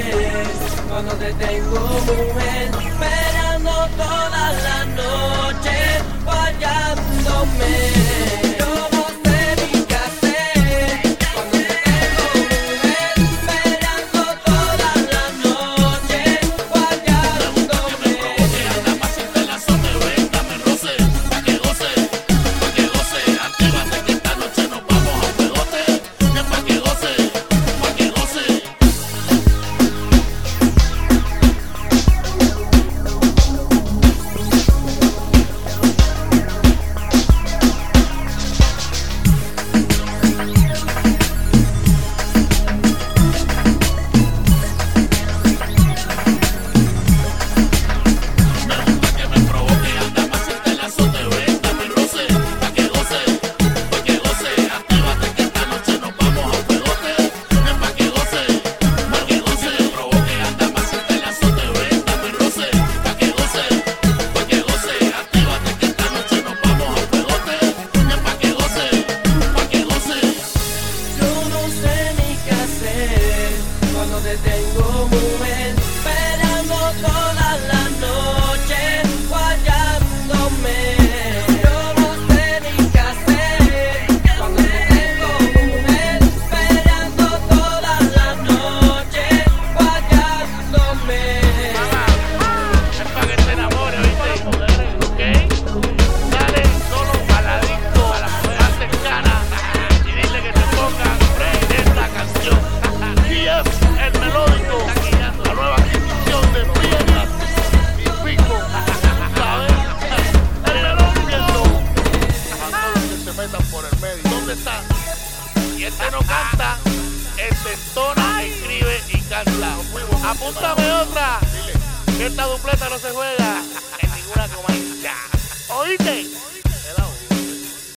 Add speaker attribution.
Speaker 1: Cuando te tengo, mujer, esperando toda la noche, fallándome. Yo no sé ni qué hacer. Cuando te tengo, mujer, esperando toda la noche, fallándome.
Speaker 2: Anda pa' hacerte la sote, ven, dame roce, pa' que goce, actívate que esta noche nos vamos a un pegote, pa' que goce, pa' que goce. Que me provoque, anda pa' hacerte la sote, ven, dame roce, pa' que goce, actívate que esta noche nos vamos a un pegote, pa' que goce, me provoque, anda pa' hacerte la sote, ven, dame roce, pa' que goce, actívate que esta noche nos vamos a un pegote, pa' que goce.
Speaker 1: Yo no sé ni qué hacer. Cuando te tengo, mujer, esperando toda la noche, fallándome. Yo no sé ni qué hacer. Cuando te tengo, mujer, esperando toda la noche, fallándome.
Speaker 2: Es pa' que te enamores, ¿viste? ¿Ok? Dale solo al adicto, a las más cercanas y dile que te pongan play de esta canción. DF, el melódico, la nueva adquisición de Piedras y Pico. ¿Sabes? El melódico. A todos que se metan por el medio. ¿Dónde está? Y este no canta, este entona, escribe y canta. Apúntame otra. Que esta dupleta no se juega en ninguna comarca. ¿Oíste?